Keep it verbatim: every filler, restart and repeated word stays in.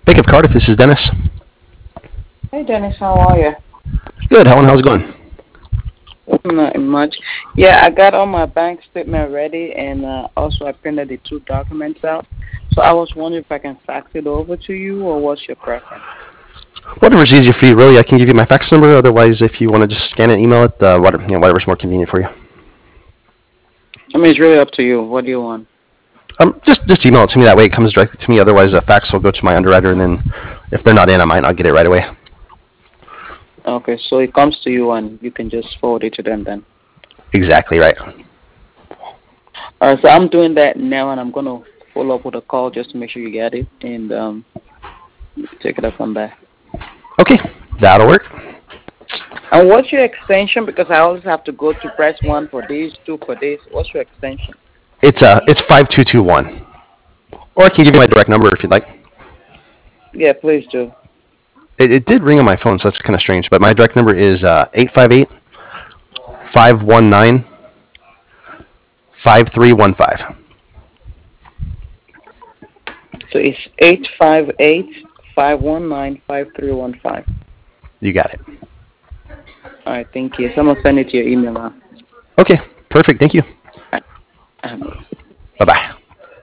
Bank of Cardiff, this is Dennis. Hey Dennis, how are you? Good, Helen, how's it going? Not much. Yeah, I got all my bank statement ready, and uh, also I printed the two documents out. So I was wondering if I can fax it over to you, or what's your preference? Whatever's easier for you, really. I can give you my fax number. Otherwise, if you want to just scan and email it, uh, whatever, you know, whatever's more convenient for you. I mean, it's really up to you. What do you want? Um, just just email it to me. That way, it comes directly to me. Otherwise, a fax will go to my underwriter, and then if they're not in, I might not get it right away. Okay, so it comes to you, and you can just forward it to them then. Exactly right. All right, so I'm doing that now, and I'm gonna follow up with a call just to make sure you get it, and um, take it up from there. Okay, that'll work. And what's your extension? Because I always have to go to press one for this, two for this. What's your extension? It's uh, it's five two two one, or I can give you my direct number if you'd like. Yeah, please do. It, it did ring on my phone, so that's kind of strange. But my direct number is uh, eight five eight, five one nine, five three one five. So it's eight five eight five one nine five three one five. You got it. All right, thank you. Someone send it to your email now. Okay, perfect. Thank you. Uh, Bye bye.